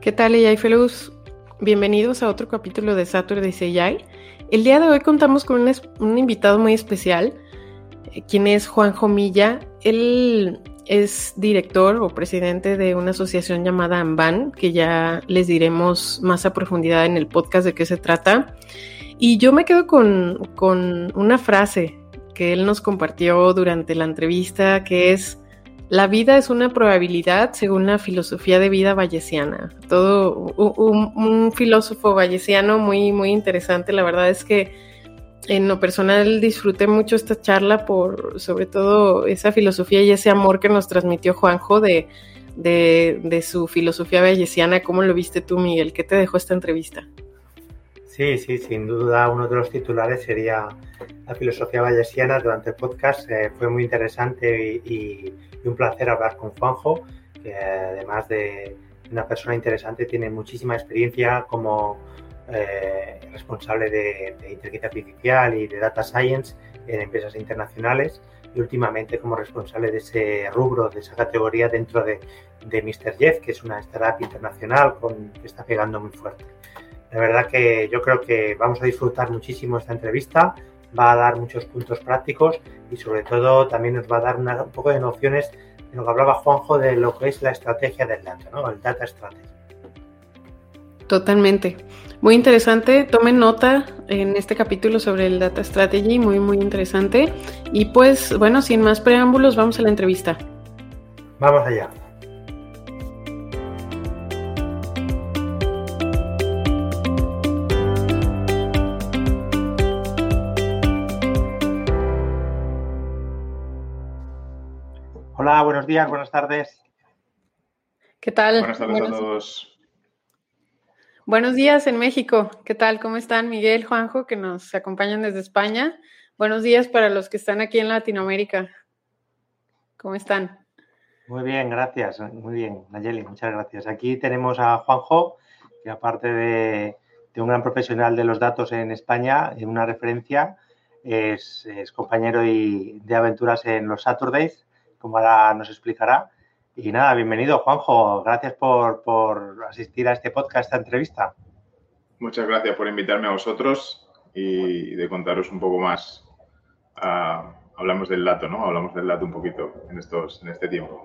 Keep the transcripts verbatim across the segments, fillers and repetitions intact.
¿Qué tal, A I Fellows? Bienvenidos a otro capítulo de Saturdays A I. El día de hoy contamos con un, es- un invitado muy especial, eh, quien es Juanjo Milla. Él es director o presidente de una asociación llamada ANBAN, que ya les diremos más a profundidad en el podcast de qué se trata. Y yo me quedo con, con una frase que él nos compartió durante la entrevista, que es: la vida es una probabilidad según la filosofía de vida bayesiana. Todo un, un filósofo bayesiano muy, muy interesante. La verdad es que en lo personal disfruté mucho esta charla por sobre todo esa filosofía y ese amor que nos transmitió Juanjo de, de, de su filosofía bayesiana. ¿Cómo lo viste tú, Miguel? ¿Qué te dejó esta entrevista? Sí, sí, sin duda uno de los titulares sería la filosofía bayesiana. Durante el podcast eh, fue muy interesante y, y, y un placer hablar con Juanjo, que además de una persona interesante tiene muchísima experiencia como eh, responsable de, de inteligencia artificial y de data science en empresas internacionales y últimamente como responsable de ese rubro, de esa categoría dentro de, de míster Jeff, que es una startup internacional con, que está pegando muy fuerte. La verdad que yo creo que vamos a disfrutar muchísimo esta entrevista, va a dar muchos puntos prácticos y sobre todo también nos va a dar una, un poco de nociones de lo que hablaba Juanjo de lo que es la estrategia del data, ¿no? El data strategy. Totalmente. Muy interesante. Tomen nota en este capítulo sobre el Data Strategy, muy, muy interesante. Y pues, bueno, sin más preámbulos, vamos a la entrevista. Vamos allá. Hola, buenos días, buenas tardes. ¿Qué tal? Buenas tardes Buenos... a todos. Buenos días en México. ¿Qué tal? ¿Cómo están Miguel, Juanjo, que nos acompañan desde España? Buenos días para los que están aquí en Latinoamérica. ¿Cómo están? Muy bien, gracias. Muy bien, Nayeli, muchas gracias. Aquí tenemos a Juanjo, que aparte de, de un gran profesional de los datos en España, en una referencia, es, es compañero y de aventuras en los Saturdays, como ahora nos explicará. Y nada, bienvenido, Juanjo. Gracias por, por asistir a este podcast, a esta entrevista. Muchas gracias por invitarme a vosotros y de contaros un poco más. Uh, hablamos del dato, ¿no? Hablamos del dato un poquito en, estos, en este tiempo.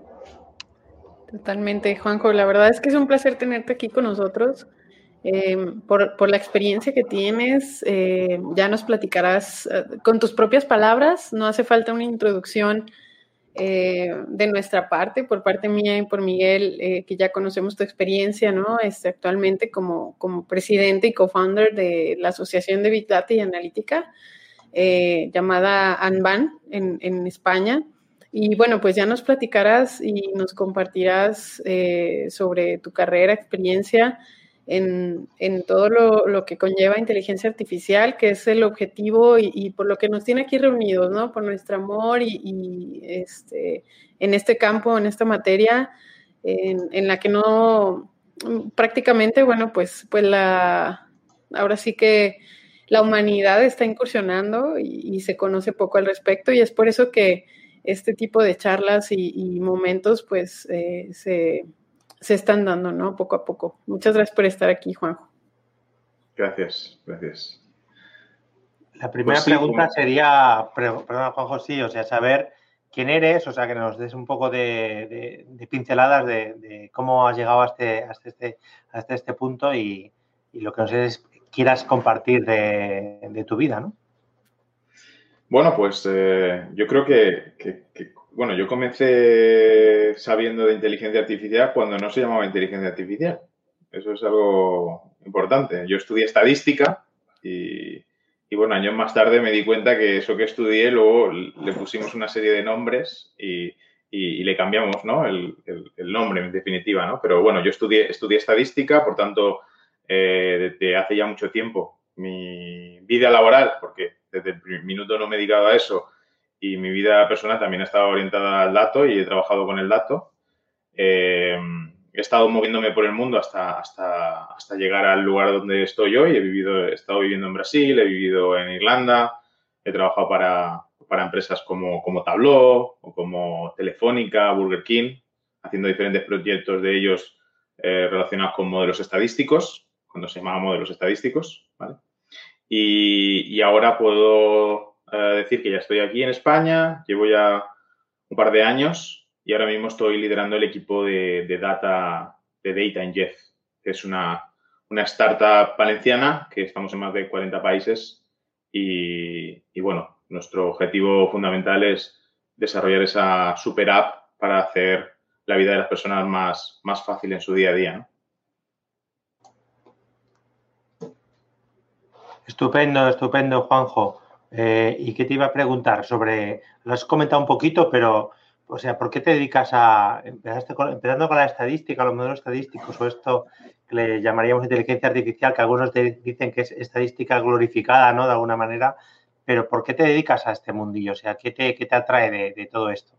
Totalmente, Juanjo. La verdad es que es un placer tenerte aquí con nosotros. Eh, por, por la experiencia que tienes, eh, ya nos platicarás eh, con tus propias palabras. No hace falta una introducción Eh, de nuestra parte, por parte mía y por Miguel, eh, que ya conocemos tu experiencia, ¿no? Este, actualmente como, como presidente y co-founder de la Asociación de Big Data y Analítica, eh, llamada ANBAN en, en España. Y bueno, pues ya nos platicarás y nos compartirás eh, sobre tu carrera, experiencia en, en todo lo, lo que conlleva inteligencia artificial, que es el objetivo y, y por lo que nos tiene aquí reunidos, ¿no? Por nuestro amor y, y este, en este campo, en esta materia, en, en la que no, prácticamente, bueno, pues, pues la, ahora sí que la humanidad está incursionando y, y se conoce poco al respecto y es por eso que este tipo de charlas y, y momentos, pues, eh, se... se están dando, ¿no? Poco a poco. Muchas gracias por estar aquí, Juanjo. Gracias, gracias. La primera pues sí, pregunta como... sería, perdón, Juanjo, sí, o sea, saber quién eres, o sea, que nos des un poco de, de, de pinceladas de, de cómo has llegado hasta este, este, hasta este punto y, y lo que nos es, quieras compartir de, de tu vida, ¿no? Bueno, pues eh, yo creo que, que, que, bueno, yo comencé sabiendo de inteligencia artificial cuando no se llamaba inteligencia artificial. Eso es algo importante. Yo estudié estadística y, y bueno, años más tarde me di cuenta que eso que estudié luego le pusimos una serie de nombres y, y, y le cambiamos, ¿no? El, el, el nombre, en definitiva, ¿no? Pero bueno, yo estudié, estudié estadística, por tanto, eh, desde hace ya mucho tiempo mi vida laboral, porque desde el minuto no me he dedicado a eso y mi vida personal también ha estado orientada al dato y he trabajado con el dato. Eh, he estado moviéndome por el mundo hasta, hasta, hasta llegar al lugar donde estoy hoy. He, vivido, he estado viviendo en Brasil, he vivido en Irlanda, he trabajado para, para empresas como, como Tableau o como Telefónica, Burger King, haciendo diferentes proyectos de ellos eh, relacionados con modelos estadísticos, cuando se llamaba modelos estadísticos, ¿vale? Y, y ahora puedo eh, decir que ya estoy aquí en España, llevo ya un par de años y ahora mismo estoy liderando el equipo de, de data de Data en Jeff, que es una, una startup valenciana que estamos en más de cuarenta países y, y, bueno, nuestro objetivo fundamental es desarrollar esa super app para hacer la vida de las personas más, más fácil en su día a día, ¿no? Estupendo, estupendo, Juanjo. Eh, ¿y qué te iba a preguntar sobre, lo has comentado un poquito, pero, o sea, ¿por qué te dedicas a, empezaste con, empezando con la estadística, los modelos estadísticos o esto que le llamaríamos inteligencia artificial, que algunos te dicen que es estadística glorificada, ¿no? De alguna manera, pero ¿por qué te dedicas a este mundillo? O sea, ¿qué te, qué te atrae de, de todo esto?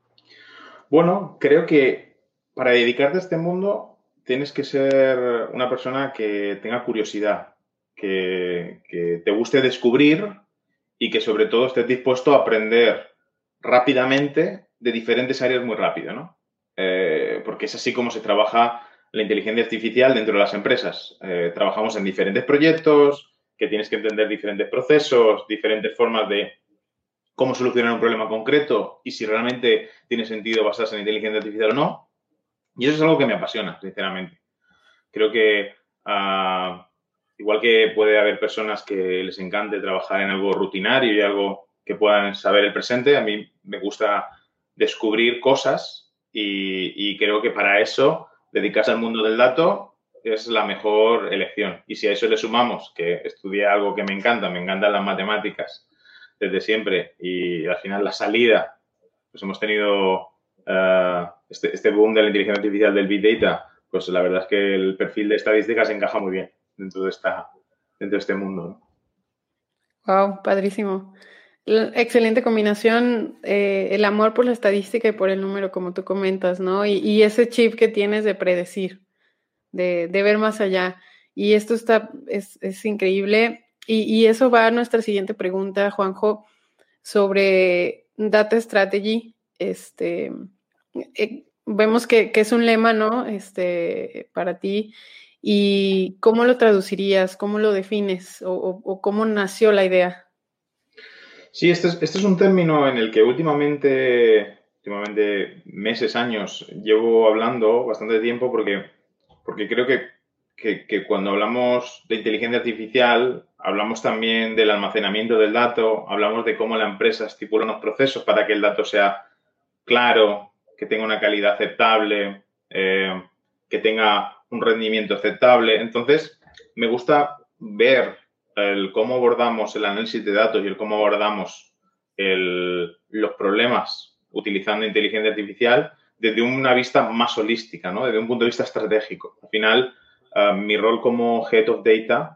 Bueno, creo que para dedicarte a este mundo tienes que ser una persona que tenga curiosidad, que, que te guste descubrir y que sobre todo estés dispuesto a aprender rápidamente de diferentes áreas muy rápido, ¿no? Eh, porque es así como se trabaja la inteligencia artificial dentro de las empresas. Eh, trabajamos en diferentes proyectos, que tienes que entender diferentes procesos, diferentes formas de cómo solucionar un problema concreto y si realmente tiene sentido basarse en inteligencia artificial o no. Y eso es algo que me apasiona, sinceramente. Creo que uh, igual que puede haber personas que les encante trabajar en algo rutinario y algo que puedan saber el presente, a mí me gusta descubrir cosas y, y creo que para eso dedicarse al mundo del dato es la mejor elección. Y si a eso le sumamos que estudié algo que me encanta, me encantan las matemáticas desde siempre y al final la salida, pues hemos tenido uh, este, este boom de la inteligencia artificial del Big Data, pues la verdad es que el perfil de estadísticas encaja muy bien dentro de, esta, dentro de este mundo, ¿no? Wow, padrísimo. Excelente combinación, eh, el amor por la estadística y por el número, como tú comentas, ¿no? Y, y ese chip que tienes de predecir, de, de ver más allá. Y esto está, es, es increíble. Y, y eso va a nuestra siguiente pregunta, Juanjo, sobre Data Strategy. Este, eh, vemos que, que es un lema, ¿no? Este, para ti. ¿Y cómo lo traducirías? ¿Cómo lo defines? ¿O, o, o cómo nació la idea? Sí, este es, este es un término en el que últimamente, últimamente meses, años, llevo hablando bastante tiempo porque, porque creo que, que, que cuando hablamos de inteligencia artificial, hablamos también del almacenamiento del dato, hablamos de cómo la empresa estipula unos procesos para que el dato sea claro, que tenga una calidad aceptable, eh, que tenga un rendimiento aceptable. Entonces, me gusta ver el cómo abordamos el análisis de datos y el cómo abordamos el, los problemas utilizando inteligencia artificial desde una vista más holística, ¿no? Desde un punto de vista estratégico. Al final, uh, mi rol como Head of Data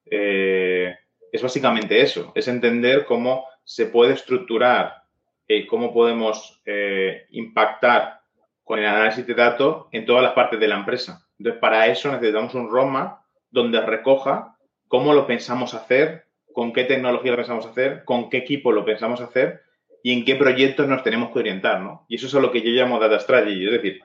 eh, es básicamente eso, es entender cómo se puede estructurar y cómo podemos eh, impactar con el análisis de datos en todas las partes de la empresa. Entonces, para eso necesitamos un roadmap donde recoja cómo lo pensamos hacer, con qué tecnología lo pensamos hacer, con qué equipo lo pensamos hacer y en qué proyectos nos tenemos que orientar, ¿no? Y eso es a lo que yo llamo Data Strategy. Es decir,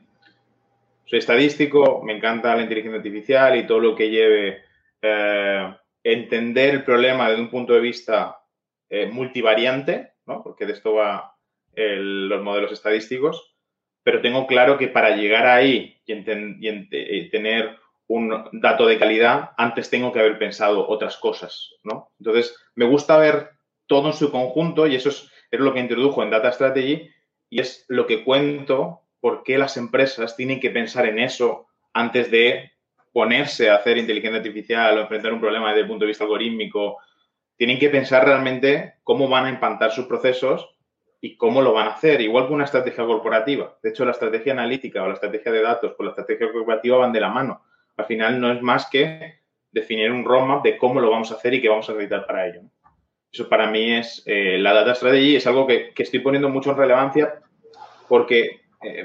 soy estadístico, me encanta la inteligencia artificial y todo lo que lleve eh, entender el problema desde un punto de vista eh, multivariante, ¿no? Porque de esto va el, los modelos estadísticos, pero tengo claro que para llegar ahí y, enten, y, ent y tener un dato de calidad, antes tengo que haber pensado otras cosas, ¿no? Entonces, me gusta ver todo en su conjunto y eso es, es lo que introdujo en Data Strategy y es lo que cuento por qué las empresas tienen que pensar en eso antes de ponerse a hacer inteligencia artificial o enfrentar un problema desde el punto de vista algorítmico. Tienen que pensar realmente cómo van a impactar sus procesos y cómo lo van a hacer, igual que una estrategia corporativa. De hecho, la estrategia analítica o la estrategia de datos con la estrategia corporativa van de la mano. Al final no es más que definir un roadmap de cómo lo vamos a hacer y qué vamos a necesitar para ello. Eso para mí es eh, la Data Strategy, es algo que, que estoy poniendo mucho en relevancia porque eh,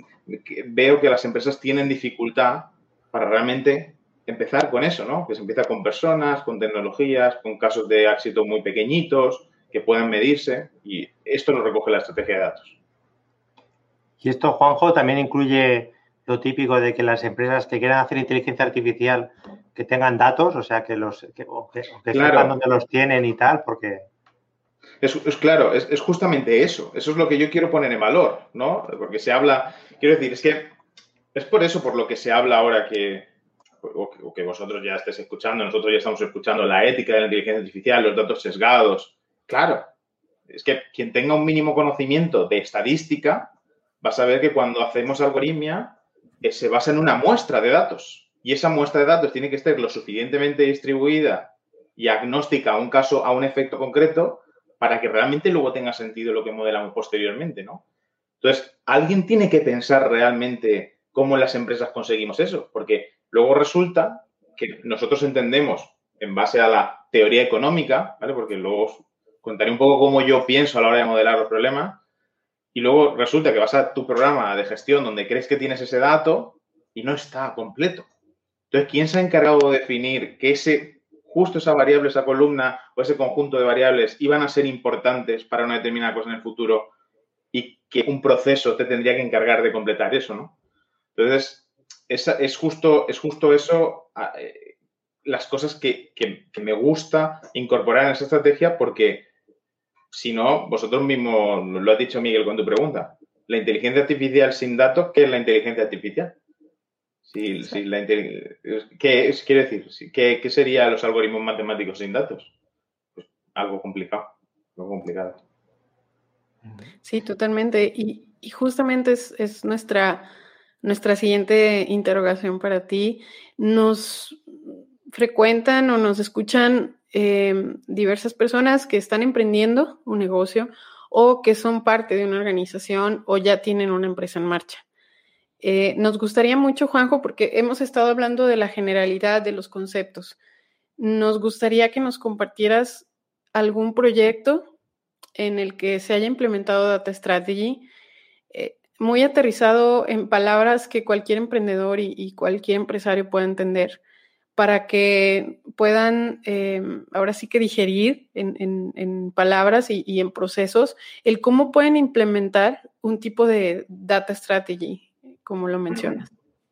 veo que las empresas tienen dificultad para realmente empezar con eso, ¿no? Que se empieza con personas, con tecnologías, con casos de éxito muy pequeñitos que puedan medirse y esto lo recoge la estrategia de datos. Y esto, Juanjo, también incluye lo típico de que las empresas que quieran hacer inteligencia artificial que tengan datos, o sea, que los que, o que, o que Claro. sepan dónde los tienen y tal, porque... Es, es claro, es, es justamente eso. Eso es lo que yo quiero poner en valor, ¿no? Porque se habla, quiero decir, es que es por eso por lo que se habla ahora que, o que, o que vosotros ya estéis escuchando, nosotros ya estamos escuchando la ética de la inteligencia artificial, los datos sesgados. Claro, es que quien tenga un mínimo conocimiento de estadística va a saber que cuando hacemos algoritmia eh, se basa en una muestra de datos. Y esa muestra de datos tiene que estar lo suficientemente distribuida y agnóstica a un caso, a un efecto concreto, para que realmente luego tenga sentido lo que modelamos posteriormente, ¿no? Entonces, alguien tiene que pensar realmente cómo en las empresas conseguimos eso, porque luego resulta que nosotros entendemos, en base a la teoría económica, ¿vale? Porque luego os contaré un poco cómo yo pienso a la hora de modelar los problemas, y luego resulta que vas a tu programa de gestión donde crees que tienes ese dato y no está completo. Entonces, ¿quién se ha encargado de definir que ese, justo esa variable, esa columna o ese conjunto de variables iban a ser importantes para una determinada cosa en el futuro y que un proceso te tendría que encargar de completar eso, ¿no? Entonces, esa, es, justo, es justo eso, eh, las cosas que, que, que me gusta incorporar en esa estrategia, porque si no, vosotros mismos lo has dicho, Miguel, con tu pregunta. La inteligencia artificial sin datos, ¿qué es la inteligencia artificial? Si, si la ¿qué es? Quiere decir, ¿qué, ¿qué serían los algoritmos matemáticos sin datos? Pues algo complicado, algo complicado. Sí, totalmente. Y, y justamente es, es nuestra, nuestra siguiente interrogación para ti. Nos frecuentan o nos escuchan eh, diversas personas que están emprendiendo un negocio o que son parte de una organización o ya tienen una empresa en marcha. Eh, nos gustaría mucho, Juanjo, porque hemos estado hablando de la generalidad de los conceptos. Nos gustaría que nos compartieras algún proyecto en el que se haya implementado Data Strategy, eh, muy aterrizado en palabras que cualquier emprendedor y, y cualquier empresario pueda entender, para que puedan eh, ahora sí que digerir en, en, en palabras y, y en procesos el cómo pueden implementar un tipo de Data Strategy, como lo mencionas.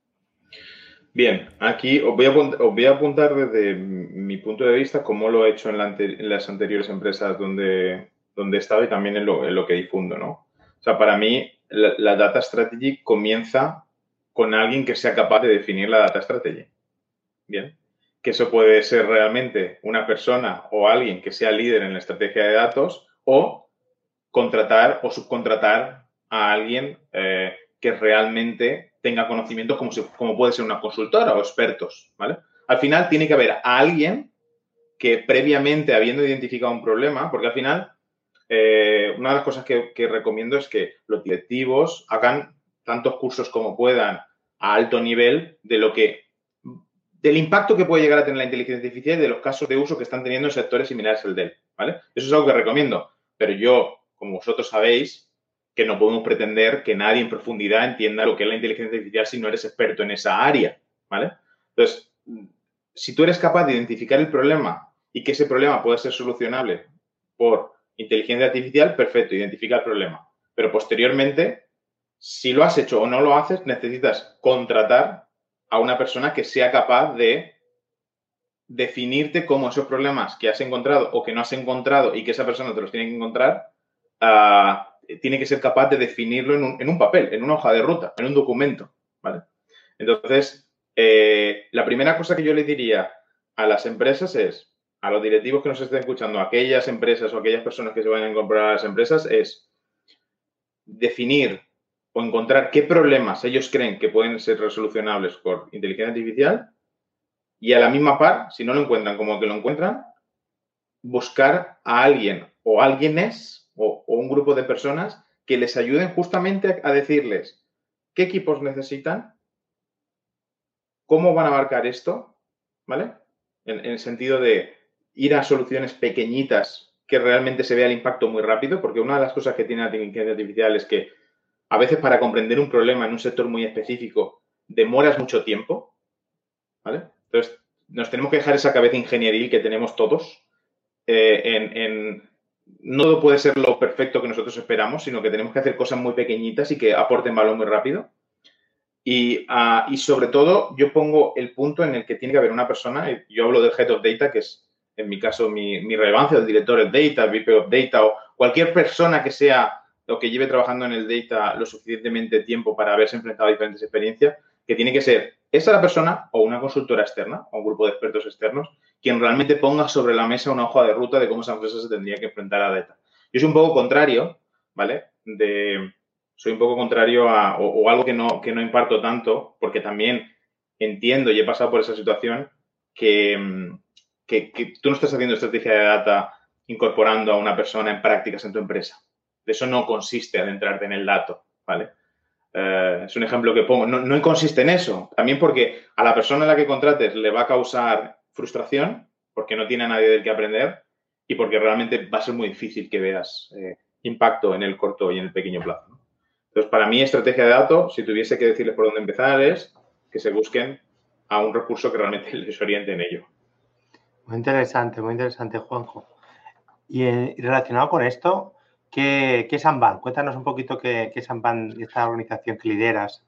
Bien, aquí os voy, a, os voy a apuntar desde mi punto de vista cómo lo he hecho en, la ante, en las anteriores empresas donde, donde he estado y también en lo, en lo que difundo, ¿no? O sea, para mí la, la Data Strategy comienza con alguien que sea capaz de definir la Data Strategy. Bien, que eso puede ser realmente una persona o alguien que sea líder en la estrategia de datos o contratar o subcontratar a alguien eh, que realmente tenga conocimientos como, si, como puede ser una consultora o expertos, ¿vale? Al final tiene que haber a alguien que previamente, habiendo identificado un problema, porque al final eh, una de las cosas que, que recomiendo es que los directivos hagan tantos cursos como puedan a alto nivel de lo que del impacto que puede llegar a tener la inteligencia artificial y de los casos de uso que están teniendo en sectores similares al de él, ¿vale? Eso es algo que recomiendo, pero yo, como vosotros sabéis, que no podemos pretender que nadie en profundidad entienda lo que es la inteligencia artificial si no eres experto en esa área, ¿vale? Entonces, si tú eres capaz de identificar el problema y que ese problema puede ser solucionable por inteligencia artificial, perfecto, identifica el problema. Pero posteriormente, si lo has hecho o no lo haces, necesitas contratar a una persona que sea capaz de definirte cómo esos problemas que has encontrado o que no has encontrado y que esa persona te los tiene que encontrar, uh, tiene que ser capaz de definirlo en un, en un papel, en una hoja de ruta, en un documento, ¿vale? Entonces, eh, la primera cosa que yo le diría a las empresas es, a los directivos que nos estén escuchando, a aquellas empresas o aquellas personas que se vayan a incorporar a las empresas, es definir o encontrar qué problemas ellos creen que pueden ser resolucionables por inteligencia artificial y a la misma par, si no lo encuentran como que lo encuentran, buscar a alguien o alguienes o, o un grupo de personas que les ayuden justamente a decirles qué equipos necesitan, cómo van a abarcar esto, ¿vale? En, en el sentido de ir a soluciones pequeñitas que realmente se vea el impacto muy rápido, porque una de las cosas que tiene la inteligencia artificial es que a veces para comprender un problema en un sector muy específico demoras mucho tiempo, ¿vale? Entonces, nos tenemos que dejar esa cabeza ingenieril que tenemos todos. Eh, en, en, no todo puede ser lo perfecto que nosotros esperamos, sino que tenemos que hacer cosas muy pequeñitas y que aporten valor muy rápido. Y, uh, y sobre todo yo pongo el punto en el que tiene que haber una persona, yo hablo del Head of Data, que es en mi caso mi, mi relevancia, el director de Data, V P of Data o cualquier persona que sea o que lleve trabajando en el Data lo suficientemente tiempo para haberse enfrentado a diferentes experiencias, que tiene que ser esa la persona o una consultora externa o un grupo de expertos externos quien realmente ponga sobre la mesa una hoja de ruta de cómo esa empresa se tendría que enfrentar a Data. Yo soy un poco contrario, ¿vale? De... Soy un poco contrario a, o, o algo que no, que no imparto tanto, porque también entiendo y he pasado por esa situación que, que, que tú no estás haciendo estrategia de data incorporando a una persona en prácticas en tu empresa. De eso no consiste adentrarte en el dato, ¿vale? Eh, es un ejemplo que pongo. No, no consiste en eso. También porque a la persona a la que contrates le va a causar frustración, porque no tiene a nadie del que aprender y porque realmente va a ser muy difícil que veas eh, impacto en el corto y en el pequeño plazo, ¿no? Entonces, para mí, estrategia de datos, si tuviese que decirles por dónde empezar, es que se busquen a un recurso que realmente les oriente en ello. Muy interesante, muy interesante, Juanjo. Y eh, relacionado con esto, ¿qué, qué es Amban? Cuéntanos un poquito qué, qué es Amban, esta organización que lideras.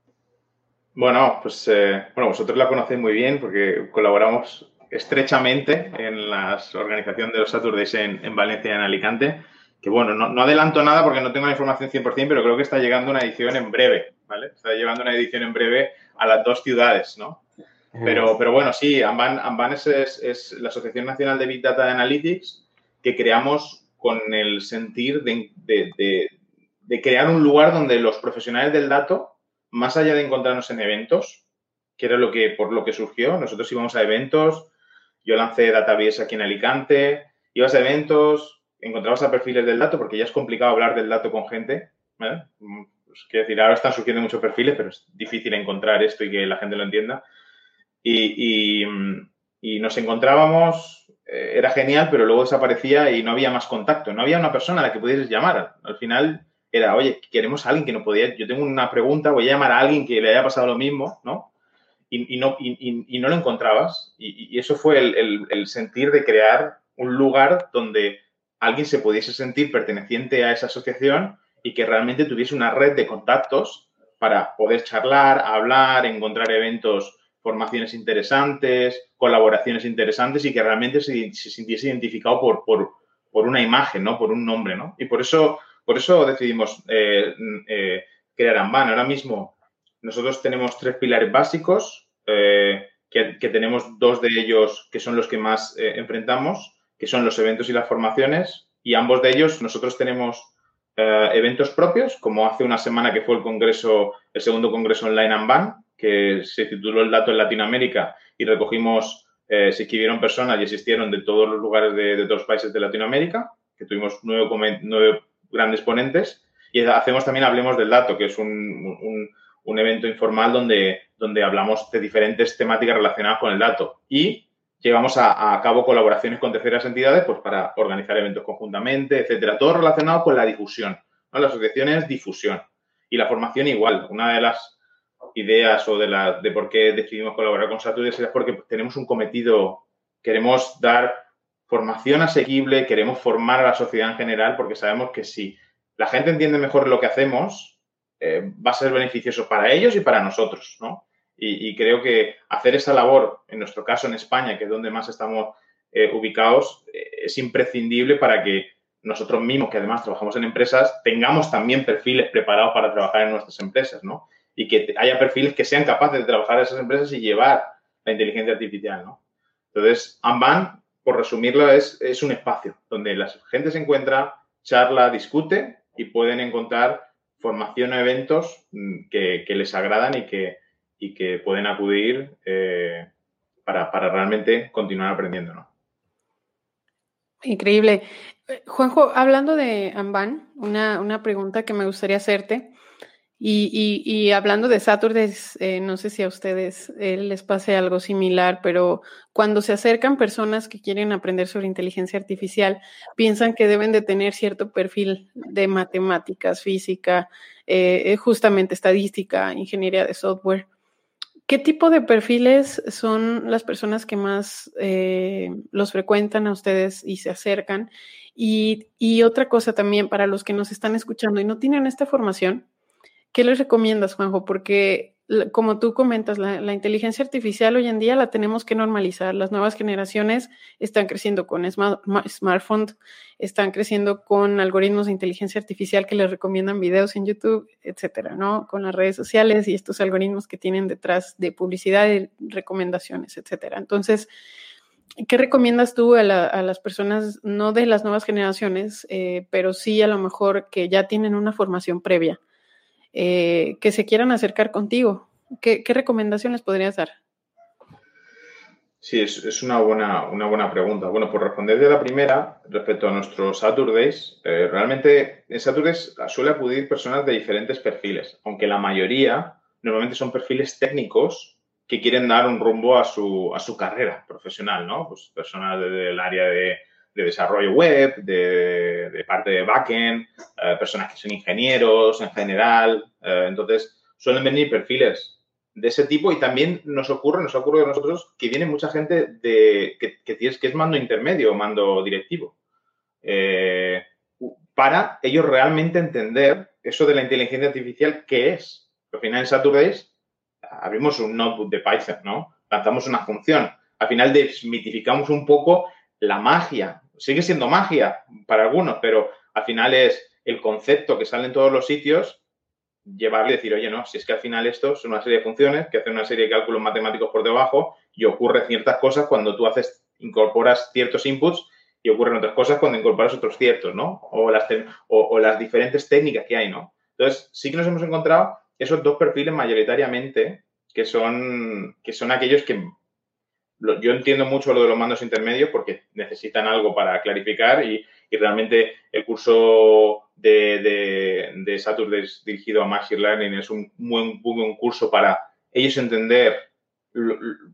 Bueno, pues eh, bueno, vosotros la conocéis muy bien porque colaboramos estrechamente en la organización de los Saturdays en, en Valencia y en Alicante. Que bueno, no, no adelanto nada porque no tengo la información cien por ciento, pero creo que está llegando una edición en breve, ¿vale? Está llegando una edición en breve a las dos ciudades, ¿no? Pero, pero bueno, sí, Amban, Amban es, es, es la Asociación Nacional de Big Data Analytics que creamos con el sentir de, de, de, de crear un lugar donde los profesionales del dato, más allá de encontrarnos en eventos, que era lo que, por lo que surgió, nosotros íbamos a eventos, yo lancé Database aquí en Alicante, ibas a eventos, encontrabas a perfiles del dato, porque ya es complicado hablar del dato con gente, ¿vale? Pues, quiero decir, ahora están surgiendo muchos perfiles, pero es difícil encontrar esto y que la gente lo entienda. Y, y, y nos encontrábamos, eh, era genial, pero luego desaparecía y no había más contacto. No había una persona a la que pudieses llamar. Al final era, oye, queremos a alguien que no podía... Yo tengo una pregunta, voy a llamar a alguien que le haya pasado lo mismo, ¿no? Y, y, no, y, y no lo encontrabas. Y, y eso fue el, el, el sentir de crear un lugar donde alguien se pudiese sentir perteneciente a esa asociación y que realmente tuviese una red de contactos para poder charlar, hablar, encontrar eventos, formaciones interesantes, colaboraciones interesantes y que realmente se, se sintiese identificado por, por, por una imagen, ¿no? Por un nombre, ¿no? Y por eso, por eso decidimos eh, eh, crear Amban. Ahora mismo nosotros tenemos tres pilares básicos, eh, que, que tenemos dos de ellos que son los que más eh, enfrentamos, que son los eventos y las formaciones, y ambos de ellos nosotros tenemos eh, eventos propios, como hace una semana que fue el congreso, el segundo congreso online Amban, que se tituló El dato en Latinoamérica y recogimos, eh, se inscribieron personas y asistieron de todos los lugares de, de todos los países de Latinoamérica, que tuvimos nueve, nueve grandes ponentes, y hacemos también Hablemos del Dato, que es un, un, un evento informal donde, donde hablamos de diferentes temáticas relacionadas con el dato y llevamos a, a cabo colaboraciones con terceras entidades pues para organizar eventos conjuntamente, etcétera. Todo relacionado con la difusión, ¿no? La asociación es difusión y la formación igual. Una de las ideas o de, la, de por qué decidimos colaborar con Saturdays es porque tenemos un cometido, queremos dar formación asequible, queremos formar a la sociedad en general porque sabemos que si la gente entiende mejor lo que hacemos, eh, va a ser beneficioso para ellos y para nosotros, ¿no? Y, y creo que hacer esa labor, en nuestro caso en España, que es donde más estamos eh, ubicados, eh, es imprescindible para que nosotros mismos, que además trabajamos en empresas, tengamos también perfiles preparados para trabajar en nuestras empresas, ¿no? Y que haya perfiles que sean capaces de trabajar en esas empresas y llevar la inteligencia artificial, ¿no? Entonces, Amban, por resumirlo, es, es un espacio donde la gente se encuentra, charla, discute y pueden encontrar formación o eventos que, que les agradan y que, y que pueden acudir eh, para, para realmente continuar aprendiendo, ¿no? Increíble. Juanjo, hablando de Amban, una, una pregunta que me gustaría hacerte, y, y, y hablando de Saturdays, eh, no sé si a ustedes eh, les pase algo similar, pero cuando se acercan personas que quieren aprender sobre inteligencia artificial, piensan que deben de tener cierto perfil de matemáticas, física, eh, justamente estadística, ingeniería de software. ¿Qué tipo de perfiles son las personas que más eh, los frecuentan a ustedes y se acercan? Y, y otra cosa también, para los que nos están escuchando y no tienen esta formación, ¿qué les recomiendas, Juanjo? Porque como tú comentas, la, la inteligencia artificial hoy en día la tenemos que normalizar. Las nuevas generaciones están creciendo con smart, smartphones, están creciendo con algoritmos de inteligencia artificial que les recomiendan videos en YouTube, etcétera, ¿no? Con las redes sociales y estos algoritmos que tienen detrás de publicidad y recomendaciones, etcétera. Entonces, ¿qué recomiendas tú a, la, a las personas, no de las nuevas generaciones, eh, pero sí a lo mejor que ya tienen una formación previa? Eh, que se quieran acercar contigo. ¿Qué, qué recomendación les podrías dar? Sí, es, es una, buena, una buena pregunta. Bueno, por responder de la primera, respecto a nuestros Saturdays, eh, realmente en Saturdays suele acudir personas de diferentes perfiles, aunque la mayoría normalmente son perfiles técnicos que quieren dar un rumbo a su, a su carrera profesional, ¿no? Pues personas del área de, de desarrollo web, de, de parte de backend, eh, personas que son ingenieros en general. Eh, entonces, suelen venir perfiles de ese tipo y también nos ocurre, nos ocurre a nosotros que viene mucha gente de, que, que, tienes, que es mando intermedio o mando directivo. Eh, para ellos realmente entender eso de la inteligencia artificial, ¿qué es? Al final en Saturdays abrimos un notebook de Python, ¿no? Lanzamos una función. Al final desmitificamos un poco la magia. Sigue siendo magia para algunos, pero al final es el concepto que sale en todos los sitios, llevarle y decir, oye, no, si es que al final esto es una serie de funciones que hacen una serie de cálculos matemáticos por debajo y ocurren ciertas cosas cuando tú haces, incorporas ciertos inputs y ocurren otras cosas cuando incorporas otros ciertos, ¿no? O las, o, o las diferentes técnicas que hay, ¿no? Entonces, sí que nos hemos encontrado esos dos perfiles mayoritariamente que son, que son aquellos que lo, yo entiendo mucho lo de los mandos intermedios porque necesitan algo para clarificar y, y realmente el curso de, de, de Saturdays dirigido a Machine Learning es un buen, buen curso para ellos entender lo,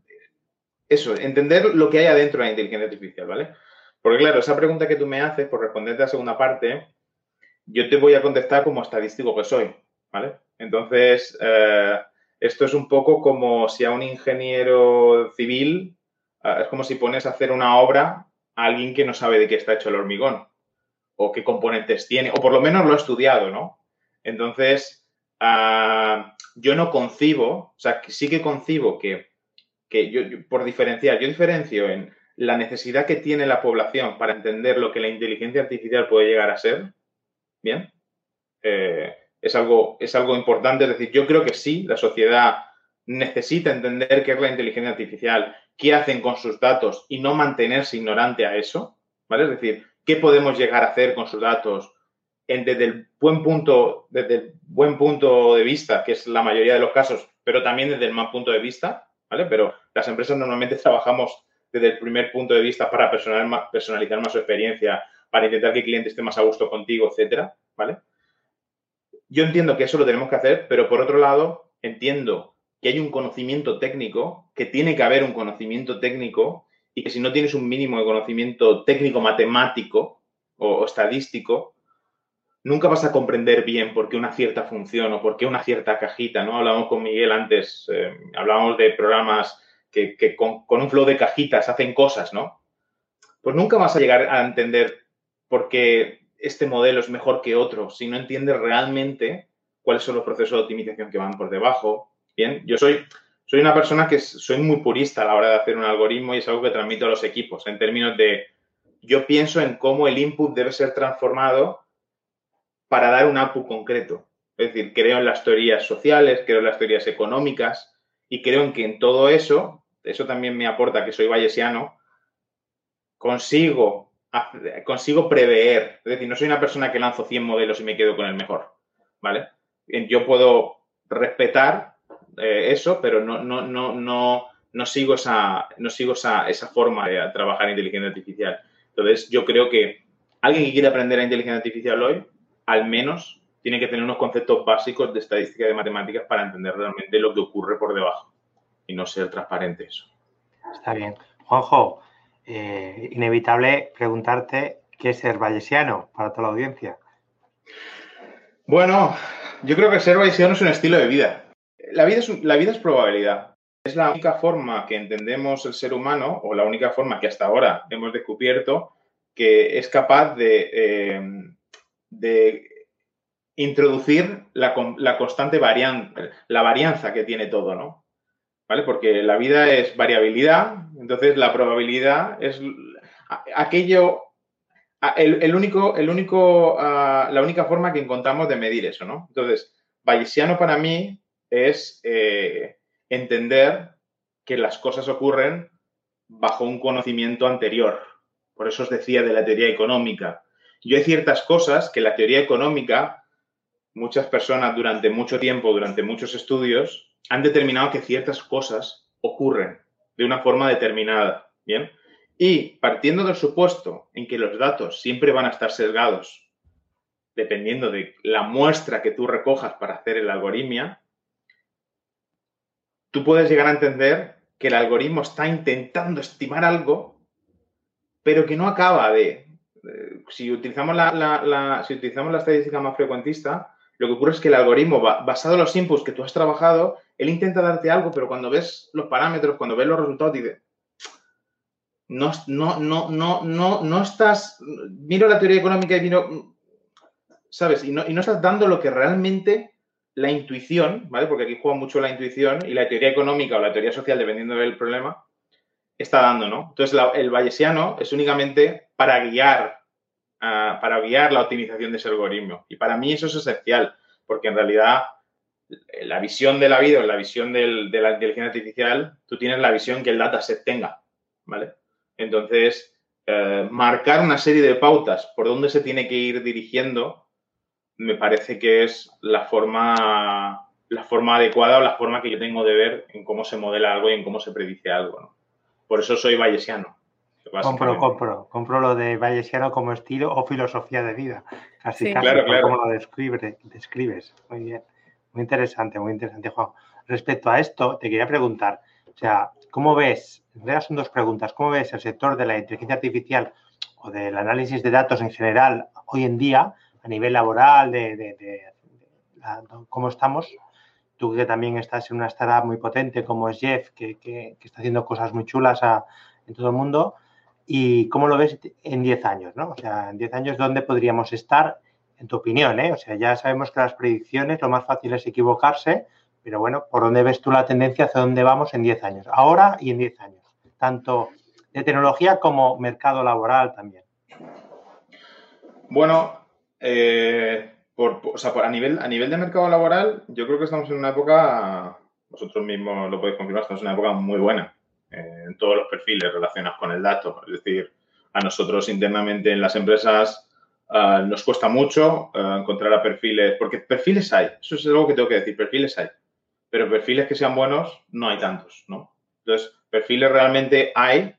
eso, entender lo que hay adentro de la inteligencia artificial, ¿vale? Porque claro, esa pregunta que tú me haces, por responderte a la segunda parte, yo te voy a contestar como estadístico que soy, ¿vale? Entonces, eh, esto es un poco como si a un ingeniero civil, eh, es como si pones a hacer una obra a alguien que no sabe de qué está hecho el hormigón o qué componentes tiene, o por lo menos lo ha estudiado, ¿no? Entonces, uh, yo no concibo, o sea, sí que concibo que, que yo, yo, por diferenciar, yo diferencio en la necesidad que tiene la población para entender lo que la inteligencia artificial puede llegar a ser, ¿bien? Eh, es, algo, es algo importante. Es decir, yo creo que sí, la sociedad necesita entender qué es la inteligencia artificial, qué hacen con sus datos y no mantenerse ignorante a eso, ¿vale? Es decir, qué podemos llegar a hacer con sus datos en, desde el buen punto, desde el buen punto de vista, que es la mayoría de los casos, pero también desde el mal punto de vista, ¿vale? Pero las empresas normalmente trabajamos desde el primer punto de vista para personalizar, personalizar más su experiencia, para intentar que el cliente esté más a gusto contigo, etcétera, ¿vale? Yo entiendo que eso lo tenemos que hacer, pero por otro lado, entiendo que hay un conocimiento técnico, que tiene que haber un conocimiento técnico y que si no tienes un mínimo de conocimiento técnico, matemático o, o estadístico, nunca vas a comprender bien por qué una cierta función o por qué una cierta cajita, ¿no? Hablábamos con Miguel antes, eh, hablábamos de programas que, que con, con un flow de cajitas hacen cosas, ¿no? Pues nunca vas a llegar a entender por qué este modelo es mejor que otro si no entiendes realmente cuáles son los procesos de optimización que van por debajo. Bien, yo soy, soy una persona que soy muy purista a la hora de hacer un algoritmo y es algo que transmito a los equipos en términos de yo pienso en cómo el input debe ser transformado para dar un output concreto. Es decir, creo en las teorías sociales, creo en las teorías económicas y creo en que en todo eso, eso también me aporta que soy bayesiano, consigo, consigo prever. Es decir, no soy una persona que lanzo cien modelos y me quedo con el mejor, ¿vale? Yo puedo respetar eh, eso, pero no, no, no, no, no sigo, esa, no sigo esa, esa forma de trabajar en inteligencia artificial. Entonces, yo creo que alguien que quiere aprender a inteligencia artificial hoy, al menos tiene que tener unos conceptos básicos de estadística y de matemáticas para entender realmente lo que ocurre por debajo y no ser transparente eso. Está bien. Juanjo, eh, inevitable preguntarte qué es ser bayesiano para toda la audiencia. Bueno, yo creo que ser bayesiano es un estilo de vida. La vida es, la vida es probabilidad. Es la única forma que entendemos el ser humano, o la única forma que hasta ahora hemos descubierto, que es capaz de, eh, de introducir la, la constante variante, la varianza que tiene todo, ¿no? ¿Vale? Porque la vida es variabilidad, entonces la probabilidad es aquello, el, el único, el único, uh, la única forma que encontramos de medir eso, ¿no? Entonces, bayesiano para mí es eh, entender que las cosas ocurren bajo un conocimiento anterior. Por eso os decía de la teoría económica. Yo hay ciertas cosas que la teoría económica, muchas personas durante mucho tiempo, durante muchos estudios, han determinado que ciertas cosas ocurren de una forma determinada, ¿bien? Y partiendo del supuesto en que los datos siempre van a estar sesgados, dependiendo de la muestra que tú recojas para hacer el algoritmo, tú puedes llegar a entender que el algoritmo está intentando estimar algo, pero que no acaba de... de si, utilizamos la, la, la, si utilizamos la estadística más frecuentista, lo que ocurre es que el algoritmo, basado en los inputs que tú has trabajado, él intenta darte algo, pero cuando ves los parámetros, cuando ves los resultados, dice, no, no, no, no, no, no estás, miro la teoría económica y miro, ¿sabes? Y no, y no estás dando lo que realmente la intuición, ¿vale? Porque aquí juega mucho la intuición y la teoría económica o la teoría social, dependiendo del problema, está dando, ¿no? Entonces, la, el bayesiano es únicamente para guiar Uh, para guiar la optimización de ese algoritmo. Y para mí eso es esencial, porque en realidad la visión de la vida o la visión del, de la inteligencia artificial, tú tienes la visión que el dataset tenga, ¿vale? Entonces, uh, marcar una serie de pautas por dónde se tiene que ir dirigiendo me parece que es la forma, la forma adecuada o la forma que yo tengo de ver en cómo se modela algo y en cómo se predice algo, ¿no? Por eso soy bayesiano. Compro, compro, compro lo de bayesiano como estilo o filosofía de vida. Casi, sí, casi, claro, claro. como lo describe, describes. Muy bien. Muy interesante, muy interesante, Juan. Respecto a esto, te quería preguntar, o sea, ¿cómo ves? En realidad son dos preguntas. ¿Cómo ves el sector de la inteligencia artificial o del análisis de datos en general hoy en día, a nivel laboral, de, de, de, de la, cómo estamos? Tú que también estás en una startup muy potente como es Jeff, que, que, que está haciendo cosas muy chulas a, en todo el mundo. ¿Y cómo lo ves en diez años, ¿no? O sea, en diez años, ¿dónde podríamos estar, en tu opinión, eh? O sea, ya sabemos que las predicciones, lo más fácil es equivocarse, pero bueno, ¿por dónde ves tú la tendencia hacia dónde vamos en diez años? Ahora y en diez años, tanto de tecnología como mercado laboral también. Bueno, eh, por, o sea, por, a, nivel, a nivel de mercado laboral, yo creo que estamos en una época, vosotros mismos lo podéis confirmar, estamos en una época muy buena. En todos los perfiles relacionados con el dato. Es decir, a nosotros internamente en las empresas uh, nos cuesta mucho uh, encontrar a perfiles, porque perfiles hay, eso es algo que tengo que decir, perfiles hay, pero perfiles que sean buenos no hay tantos, ¿no? Entonces, perfiles realmente hay,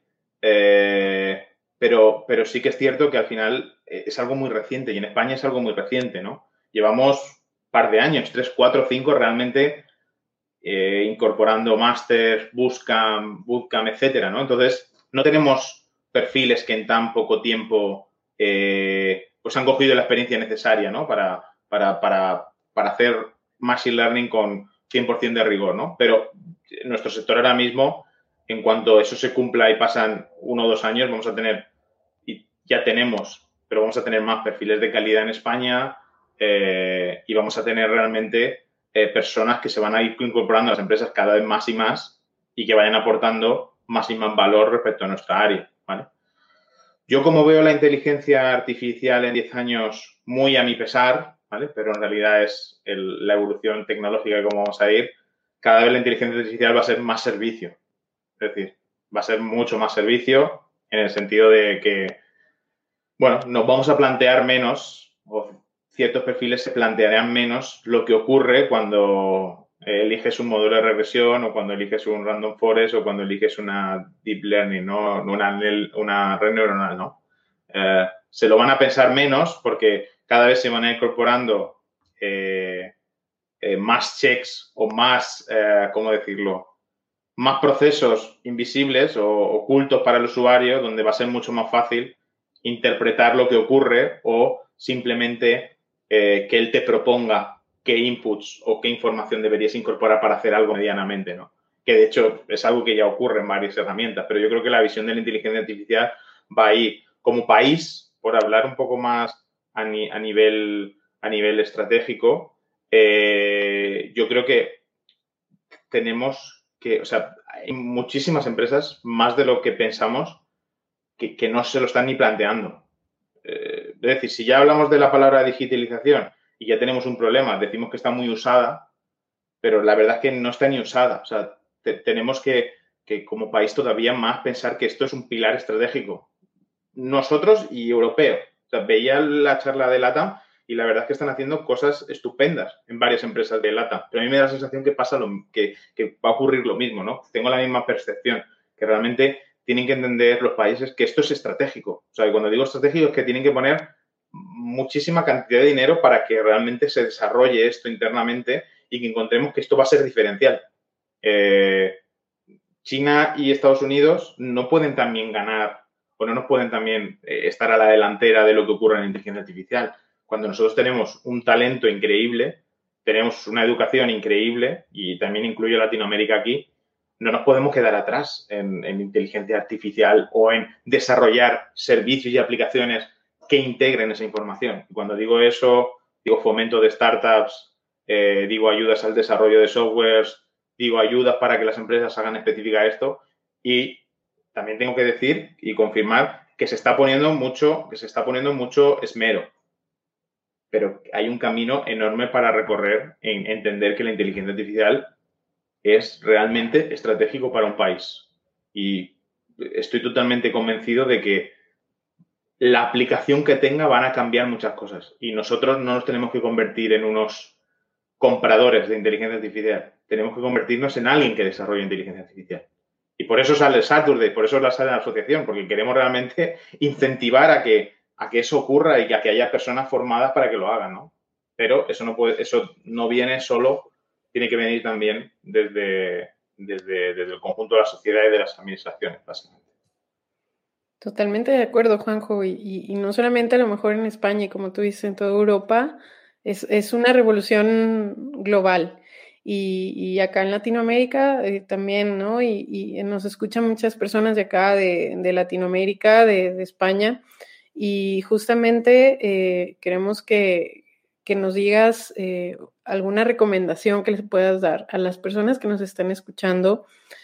eh, pero, pero sí que es cierto que al final es algo muy reciente y en España es algo muy reciente, ¿no? Llevamos un par de años, tres, cuatro, cinco realmente Eh, incorporando máster, bootcamp, bootcamp, etcétera, ¿no? Entonces, no tenemos perfiles que en tan poco tiempo eh, pues han cogido la experiencia necesaria, ¿no? Para, para, para, para hacer machine learning con cien por ciento de rigor, ¿no? Pero nuestro sector ahora mismo, en cuanto eso se cumpla y pasan uno o dos años, vamos a tener, y ya tenemos, pero vamos a tener más perfiles de calidad en España eh, y vamos a tener realmente Eh, personas que se van a ir incorporando a las empresas cada vez más y más y que vayan aportando más y más valor respecto a nuestra área, ¿vale? Yo como veo la inteligencia artificial en diez años muy a mi pesar, ¿vale? Pero en realidad es el, la evolución tecnológica de cómo vamos a ir, cada vez la inteligencia artificial va a ser más servicio. Es decir, va a ser mucho más servicio en el sentido de que, bueno, nos vamos a plantear menos o ciertos perfiles se plantearán menos lo que ocurre cuando eliges un modelo de regresión o cuando eliges un random forest o cuando eliges una deep learning, ¿no? Una, una red neuronal, ¿no? Eh, se lo van a pensar menos porque cada vez se van a ir incorporando eh, eh, más checks o más, eh, ¿cómo decirlo? Más procesos invisibles o ocultos para el usuario donde va a ser mucho más fácil interpretar lo que ocurre o simplemente Eh, que él te proponga qué inputs o qué información deberías incorporar para hacer algo medianamente, ¿no? Que de hecho es algo que ya ocurre en varias herramientas, pero yo creo que la visión de la inteligencia artificial va ahí como país, por hablar un poco más a, ni, a nivel a nivel estratégico, eh, yo creo que tenemos que, o sea, hay muchísimas empresas, más de lo que pensamos, que, que no se lo están ni planteando. Eh, es decir, si ya hablamos de la palabra digitalización y ya tenemos un problema, decimos que está muy usada, pero la verdad es que no está ni usada. O sea, te, tenemos que, que como país todavía más pensar que esto es un pilar estratégico. Nosotros y europeo. O sea, veía la charla de LATAM y la verdad es que están haciendo cosas estupendas en varias empresas de LATAM. Pero a mí me da la sensación que pasa lo, que, que va a ocurrir lo mismo, ¿no? Tengo la misma percepción, que realmente tienen que entender los países que esto es estratégico. O sea, cuando digo estratégico es que tienen que poner muchísima cantidad de dinero para que realmente se desarrolle esto internamente y que encontremos que esto va a ser diferencial. Eh, China y Estados Unidos no pueden también ganar o no nos pueden también eh, estar a la delantera de lo que ocurre en la inteligencia artificial. Cuando nosotros tenemos un talento increíble, tenemos una educación increíble y también incluyo Latinoamérica aquí, no nos podemos quedar atrás en, en inteligencia artificial o en desarrollar servicios y aplicaciones que integren esa información. Y cuando digo eso, digo fomento de startups, eh, digo ayudas al desarrollo de softwares, digo ayudas para que las empresas hagan específica esto y también tengo que decir y confirmar que se está poniendo mucho, que se está poniendo mucho esmero. Pero hay un camino enorme para recorrer en entender que la inteligencia artificial es realmente estratégico para un país. Y estoy totalmente convencido de que la aplicación que tenga van a cambiar muchas cosas. Y nosotros no nos tenemos que convertir en unos compradores de inteligencia artificial. Tenemos que convertirnos en alguien que desarrolle inteligencia artificial. Y por eso sale Saturday, por eso sale la asociación, porque queremos realmente incentivar a que, a que eso ocurra y a que haya personas formadas para que lo hagan, ¿no? Pero eso no puede, eso no viene solo, tiene que venir también desde, desde, desde el conjunto de la sociedad y de las administraciones, básicamente. Totalmente de acuerdo, Juanjo, y, y, y no solamente a lo mejor en España, y como tú dices, en toda Europa, es, es una revolución global. Y, y acá en Latinoamérica eh, también, ¿no? Y, y nos escuchan muchas personas de acá, de, de Latinoamérica, de, de España, y justamente eh, queremos que, que nos digas eh, alguna recomendación que les puedas dar a las personas que nos están escuchando.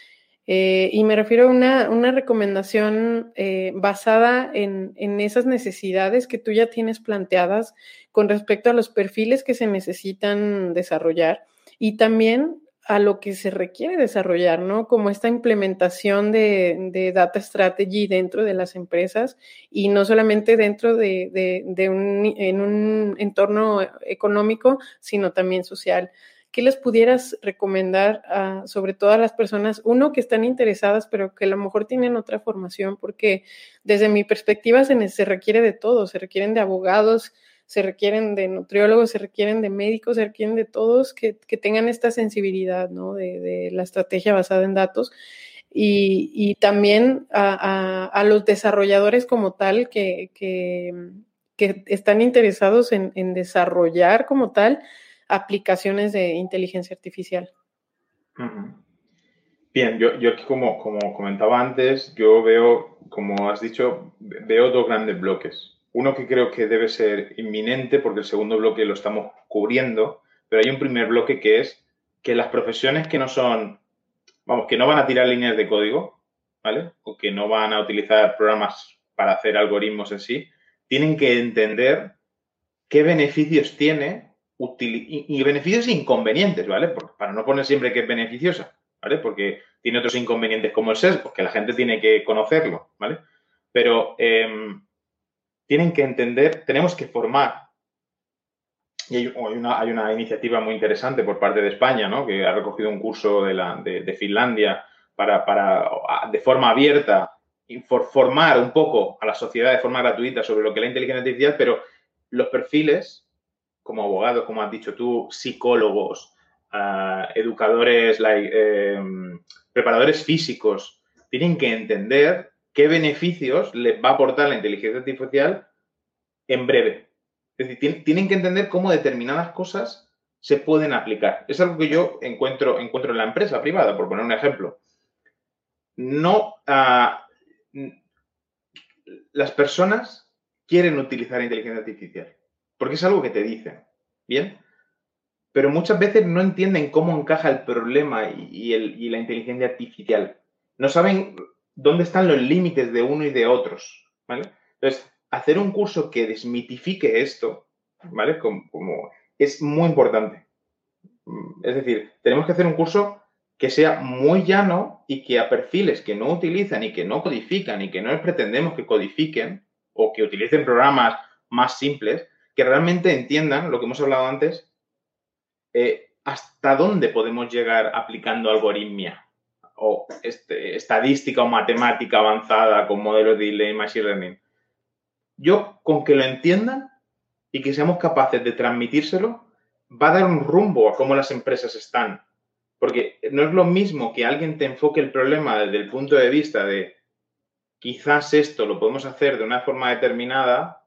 Eh, y me refiero a una, una recomendación eh, basada en, en esas necesidades que tú ya tienes planteadas con respecto a los perfiles que se necesitan desarrollar y también a lo que se requiere desarrollar, ¿no? Como esta implementación de, de data strategy dentro de las empresas y no solamente dentro de, de, de un, en un entorno económico, sino también social. ¿Qué les pudieras recomendar a, sobre todo a las personas, uno, que están interesadas, pero que a lo mejor tienen otra formación? Porque desde mi perspectiva se, se requiere de todo, se requieren de abogados, se requieren de nutriólogos, se requieren de médicos, se requieren de todos que, que tengan esta sensibilidad, ¿no? de, de la estrategia basada en datos. Y, y también a, a, a los desarrolladores como tal que, que, que están interesados en, en desarrollar como tal aplicaciones de inteligencia artificial. Uh-huh. Bien, yo, yo aquí como, como comentaba antes, yo veo, como has dicho, veo dos grandes bloques. Uno que creo que debe ser inminente porque el segundo bloque lo estamos cubriendo, pero hay un primer bloque que es que las profesiones que no son, vamos, que no van a tirar líneas de código, ¿vale? O que no van a utilizar programas para hacer algoritmos en sí, tienen que entender qué beneficios tiene y, y beneficios e inconvenientes, ¿vale? Porque, para no poner siempre que es beneficiosa, ¿vale? Porque tiene otros inconvenientes como el sesgo, que la gente tiene que conocerlo, ¿vale? Pero eh, tienen que entender, tenemos que formar. Y hay, hay, una, hay una iniciativa muy interesante por parte de España, ¿no? Que ha recogido un curso de, la, de, de Finlandia para, para, de forma abierta, formar un poco a la sociedad de forma gratuita sobre lo que es la inteligencia artificial, pero los perfiles, como abogados, como has dicho tú, psicólogos, uh, educadores, like, eh, preparadores físicos, tienen que entender qué beneficios les va a aportar la inteligencia artificial en breve. Es decir, tienen que entender cómo determinadas cosas se pueden aplicar. Es algo que yo encuentro, encuentro en la empresa privada, por poner un ejemplo. No, uh, las personas quieren utilizar inteligencia artificial, porque es algo que te dicen, ¿bien? Pero muchas veces no entienden cómo encaja el problema y, y, el, y la inteligencia artificial. No saben dónde están los límites de uno y de otros, ¿vale? Entonces, hacer un curso que desmitifique esto, ¿vale? Como, como es muy importante. Es decir, tenemos que hacer un curso que sea muy llano y que a perfiles que no utilizan y que no codifican y que no pretendemos que codifiquen o que utilicen programas más simples, que realmente entiendan lo que hemos hablado antes, eh, hasta dónde podemos llegar aplicando algoritmia o este, estadística o matemática avanzada con modelos de machine learning. Yo, con que lo entiendan y que seamos capaces de transmitírselo, va a dar un rumbo a cómo las empresas están. Porque no es lo mismo que alguien te enfoque el problema desde el punto de vista de quizás esto lo podemos hacer de una forma determinada,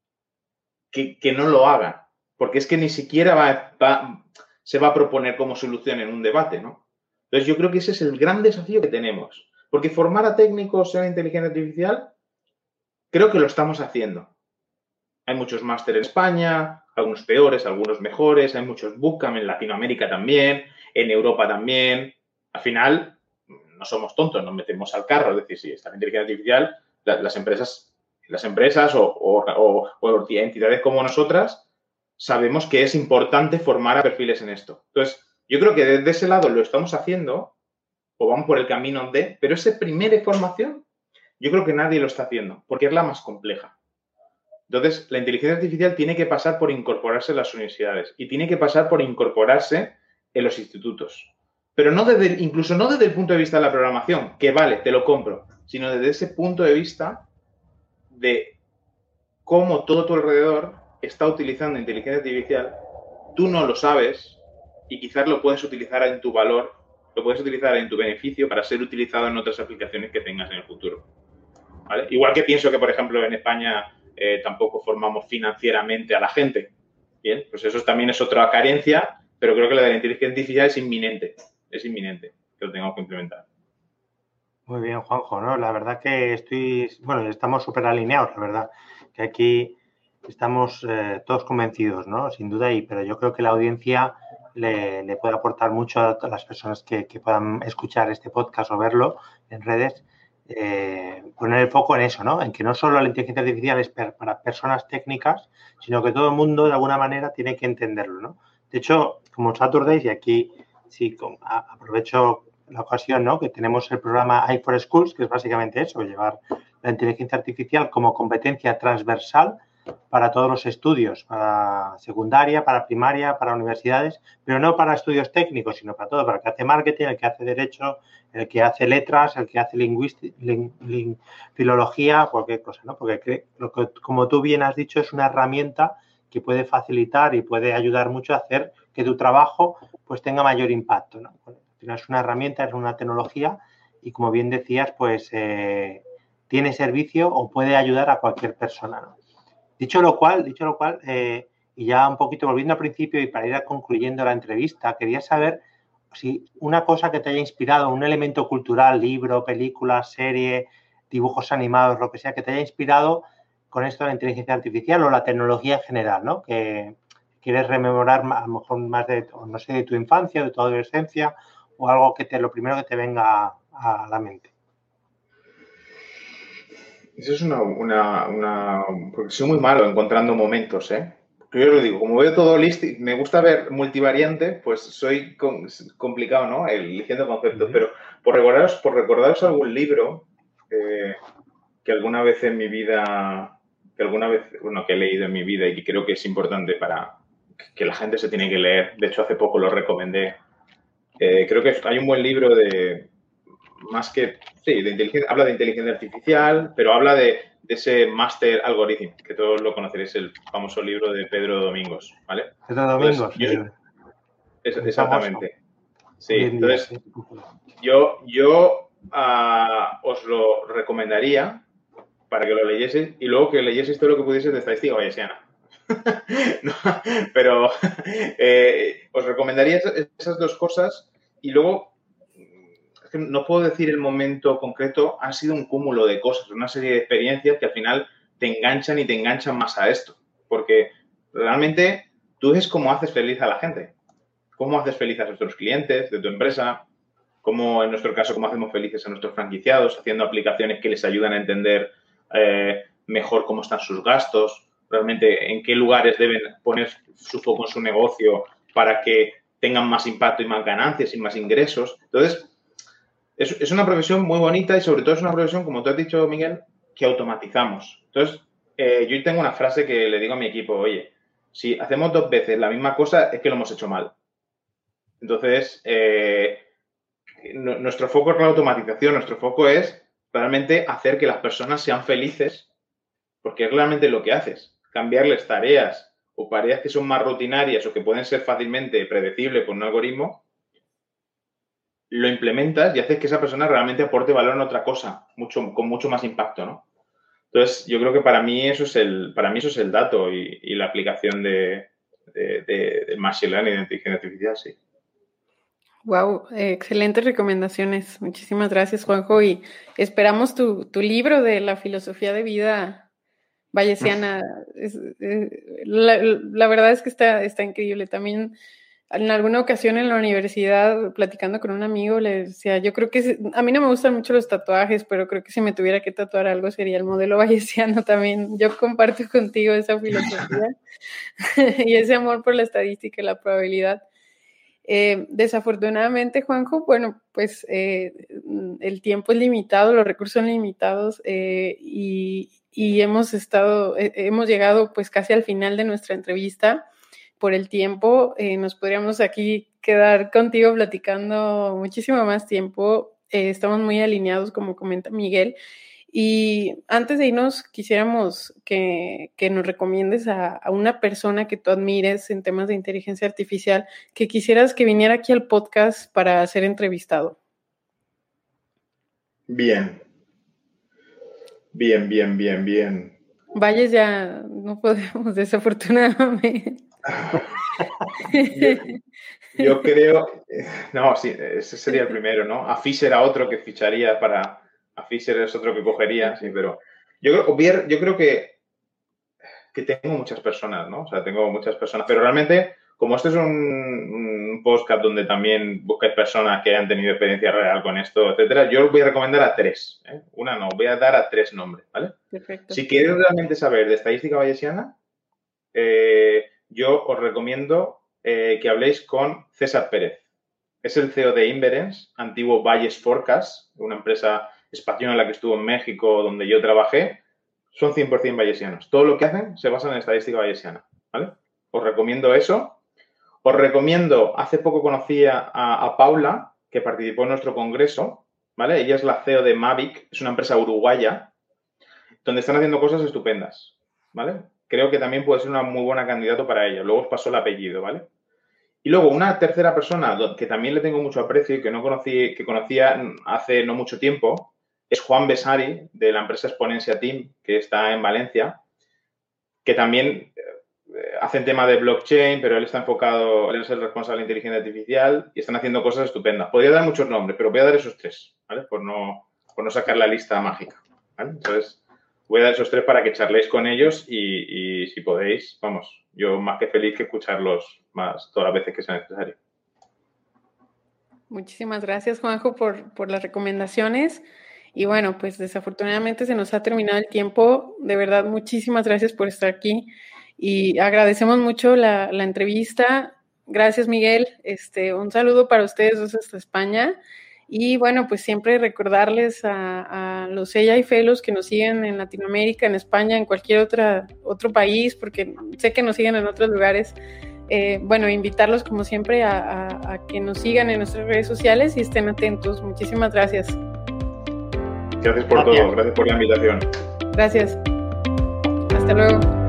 que, que no lo haga. Porque es que ni siquiera va, va, se va a proponer como solución en un debate, ¿no? Entonces yo creo que ese es el gran desafío que tenemos. Porque formar a técnicos en inteligencia artificial, creo que lo estamos haciendo. Hay muchos másteres en España, algunos peores, algunos mejores, hay muchos bootcamp en Latinoamérica también, en Europa también. Al final, no somos tontos, nos metemos al carro. Es decir, si está la inteligencia artificial, la, las empresas, las empresas o, o, o, o entidades como nosotras sabemos que es importante formar a perfiles en esto. Entonces, yo creo que desde ese lado lo estamos haciendo o vamos por el camino de, pero esa primera formación yo creo que nadie lo está haciendo porque es la más compleja. Entonces, la inteligencia artificial tiene que pasar por incorporarse en las universidades y tiene que pasar por incorporarse en los institutos. Pero no desde, incluso no desde el punto de vista de la programación, que vale, te lo compro, sino desde ese punto de vista de cómo todo tu alrededor está utilizando inteligencia artificial, tú no lo sabes y quizás lo puedes utilizar en tu valor, lo puedes utilizar en tu beneficio para ser utilizado en otras aplicaciones que tengas en el futuro. ¿Vale? Igual que pienso que, por ejemplo, en España eh, tampoco formamos financieramente a la gente. Bien, pues eso también es otra carencia, pero creo que la de la inteligencia artificial es inminente, es inminente que lo tengamos que implementar. Muy bien, Juanjo, ¿no? La verdad que estoy, bueno, estamos súper alineados, la verdad, que aquí estamos eh, todos convencidos, ¿no? Sin duda, y, pero yo creo que la audiencia le, le puede aportar mucho a todas las personas que, que puedan escuchar este podcast o verlo en redes, eh, poner el foco en eso, ¿no? En que no solo la inteligencia artificial es per, para personas técnicas, sino que todo el mundo de alguna manera tiene que entenderlo, ¿no? De hecho, como Saturdays, y aquí sí con, a, aprovecho la ocasión, ¿no? Que tenemos el programa i cuatro Schools, que es básicamente eso, llevar la inteligencia artificial como competencia transversal para todos los estudios, para secundaria, para primaria, para universidades, pero no para estudios técnicos, sino para todo, para el que hace marketing, el que hace derecho, el que hace letras, el que hace lingüística, ling, ling, filología, cualquier cosa, ¿no? Porque lo que, como tú bien has dicho, es una herramienta que puede facilitar y puede ayudar mucho a hacer que tu trabajo pues tenga mayor impacto, ¿no? Es una herramienta, es una tecnología y, como bien decías, pues eh, tiene servicio o puede ayudar a cualquier persona, ¿no? Dicho lo cual, dicho lo cual eh, y ya un poquito volviendo al principio y para ir concluyendo la entrevista, quería saber si una cosa que te haya inspirado, un elemento cultural, libro, película, serie, dibujos animados, lo que sea, que te haya inspirado con esto de la inteligencia artificial o la tecnología en general, ¿no? Que quieres rememorar a lo mejor más de, no sé, de tu infancia, de tu adolescencia, o algo que te, lo primero que te venga a la mente. Eso es una, una, una... Porque soy muy malo encontrando momentos, ¿eh? Yo os lo digo, como veo todo listo, me gusta ver multivariante, pues soy con, complicado, ¿no? Eligiendo conceptos, uh-huh. Pero por recordaros, por recordaros algún libro eh, que alguna vez en mi vida, que alguna vez, bueno, que he leído en mi vida y que creo que es importante para que la gente se tiene que leer. De hecho, hace poco lo recomendé. Eh, creo que hay un buen libro de, más que, sí, de inteligencia, habla de inteligencia artificial, pero habla de, de ese Master Algorithm, que todos lo conoceréis, el famoso libro de Pedro Domingos, ¿vale? Pedro Domingos, entonces, yo, es, exactamente. Sí, entonces, sí. yo, yo uh, os lo recomendaría para que lo leyeseis y luego que leyeseis todo lo que pudieseis de estadística bayesiana. No, pero eh, os recomendaría esas, esas dos cosas y luego no puedo decir el momento concreto, ha sido un cúmulo de cosas, una serie de experiencias que al final te enganchan y te enganchan más a esto. Porque Realmente tú es cómo haces feliz a la gente, cómo haces feliz a nuestros clientes de tu empresa, cómo en nuestro caso, cómo hacemos felices a nuestros franquiciados, haciendo aplicaciones que les ayudan a entender eh, mejor cómo están sus gastos, realmente en qué lugares deben poner su foco en su negocio para que tengan más impacto y más ganancias y más ingresos. Entonces, es, es una profesión muy bonita y sobre todo es una profesión, como tú has dicho, Miguel, que automatizamos. Entonces, eh, yo tengo una frase que le digo a mi equipo, oye, si hacemos dos veces la misma cosa es que lo hemos hecho mal. Entonces, eh, nuestro foco es la automatización, nuestro foco es realmente hacer que las personas sean felices, porque es realmente lo que haces. Cambiarles tareas o tareas que son más rutinarias o que pueden ser fácilmente predecibles por un algoritmo, lo implementas y haces que esa persona realmente aporte valor en otra cosa, mucho, con mucho más impacto, ¿no? Entonces, yo creo que para mí eso es el, para mí eso es el dato y, y la aplicación de, de, de, de Machine Learning y de inteligencia artificial, sí. Wow, eh, excelentes recomendaciones. Muchísimas gracias, Juanjo. Y esperamos tu, tu libro de la filosofía de vida bayesiana. Es, eh, la, la verdad es que está, está increíble. También en alguna ocasión en la universidad, platicando con un amigo, le decía, yo creo que a mí no me gustan mucho los tatuajes, pero creo que si me tuviera que tatuar algo sería el modelo bayesiano también. Yo comparto contigo esa filosofía y ese amor por la estadística y la probabilidad. Eh, desafortunadamente, Juanjo, bueno, pues eh, el tiempo es limitado, los recursos son limitados eh, y, y hemos estado, eh, hemos llegado pues casi al final de nuestra entrevista. Por el tiempo, eh, nos podríamos aquí quedar contigo platicando muchísimo más tiempo. Eh, estamos muy alineados, como comenta Miguel. Y antes de irnos, quisiéramos que, que nos recomiendes a, a una persona que tú admires en temas de inteligencia artificial, que quisieras que viniera aquí al podcast para ser entrevistado. Bien. Bien, bien, bien, bien. Valles ya no podemos, desafortunadamente. yo, yo creo... No, sí, ese sería el primero, ¿no? A Fisher a otro que ficharía para... A Fisher es otro que cogería, sí, pero yo creo, yo creo que, que tengo muchas personas, ¿no? O sea, tengo muchas personas, pero realmente, como este es un, un podcast donde también buscáis personas que hayan tenido experiencia real con esto, etcétera, yo os voy a recomendar a tres, ¿eh? Una no, voy a dar a tres nombres, ¿vale? Perfecto. Si queréis realmente saber de estadística bayesiana, eh, yo os recomiendo eh, que habléis con César Pérez. Es el C E O de Inverence, antiguo Bayes Forecast, una empresa española en la que estuvo en México, donde yo trabajé. Son cien por ciento bayesianos. Todo lo que hacen se basa en estadística bayesiana, ¿vale? Os recomiendo eso. Os recomiendo, hace poco conocí a, a Paula, que participó en nuestro congreso, ¿vale? Ella es la C E O de Mavic, es una empresa uruguaya, donde están haciendo cosas estupendas, ¿vale? Creo que también puede ser una muy buena candidato para ella. Luego os paso el apellido, ¿vale? Y luego una tercera persona que también le tengo mucho aprecio y que no conocí, que conocía hace no mucho tiempo, es Juan Besari, de la empresa Exponencia Team, que está en Valencia, que también eh, hacen tema de blockchain, pero él está enfocado, él es el responsable de inteligencia artificial y están haciendo cosas estupendas. Podría dar muchos nombres, pero voy a dar esos tres, ¿vale? Por no, por no sacar la lista mágica, ¿vale? Entonces, voy a dar esos tres para que charléis con ellos y, y si podéis, vamos, yo más que feliz que escucharlos más todas las veces que sea necesario. Muchísimas gracias, Juanjo, por, por las recomendaciones. Y bueno, pues desafortunadamente se nos ha terminado el tiempo. De verdad, muchísimas gracias por estar aquí y agradecemos mucho la, la entrevista. Gracias, Miguel. Este, un saludo para ustedes dos hasta España. Y bueno, pues siempre recordarles a, a los A I Fellows que nos siguen en Latinoamérica, en España, en cualquier otra, otro país, porque sé que nos siguen en otros lugares. Eh, bueno, invitarlos como siempre a, a, a que nos sigan en nuestras redes sociales y estén atentos. Muchísimas gracias. Gracias por gracias. todo, gracias por la invitación. Gracias. Hasta luego.